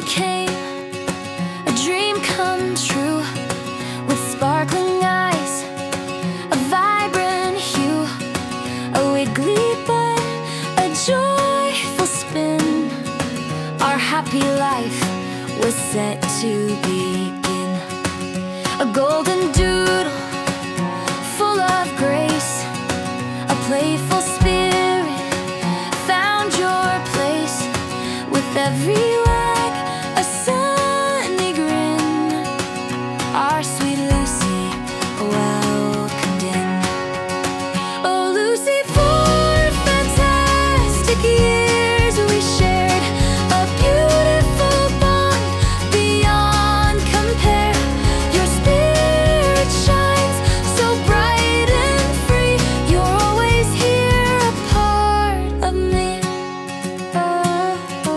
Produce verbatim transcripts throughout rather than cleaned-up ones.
became a dream come true, with sparkling eyes, a vibrant hue, a wiggly butt, a joyful spin. Our happy life was set to begin. A golden doodle full of grace, a playful spirit found your place. With every wag, a sunny grin, our sweet Lucy welcomed in. Oh Lucy, four fantastic years we shared, a beautiful bond beyond compare. Your spirit shines so bright and free, you're always here, a part of me. Oh, oh.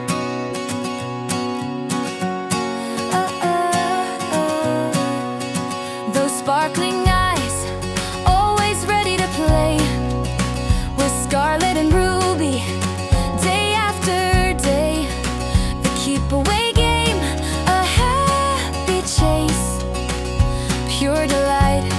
Oh, oh, oh. Those sparkling eyes, always ready to play, with scarlet and ruby, day after day. The keep away game, a happy chase, pure delight